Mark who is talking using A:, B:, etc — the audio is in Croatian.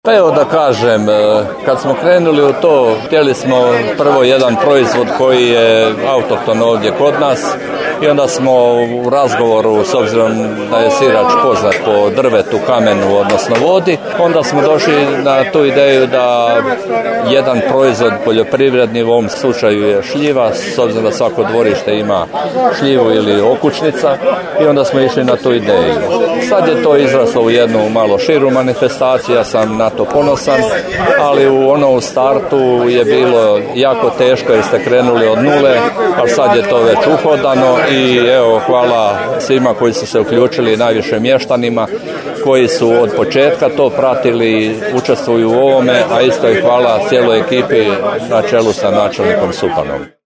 A: Pa evo da kažem, kad smo krenuli u to, htjeli smo prvo jedan proizvod koji je autohton ovdje kod nas i onda smo u razgovoru, s obzirom da je sirač poznat po drvetu, kamenu, odnosno vodi, onda smo došli na tu ideju da jedan proizvod poljoprivredni, u ovom slučaju je šljiva, s obzirom da svako dvorište ima šljivu ili okućnica, i onda smo išli na tu ideju. Sad je to izraslo u jednu malo širu manifestaciju, ja sam na to ponosan, ali u startu je bilo jako teško jer ste krenuli od nule, a sad je to već uhodano i evo, hvala svima koji su se uključili, najviše mještanima koji su od početka to pratili, učestvuju u ovome, a isto i hvala cijeloj ekipi na čelu sa načelnikom Supanom.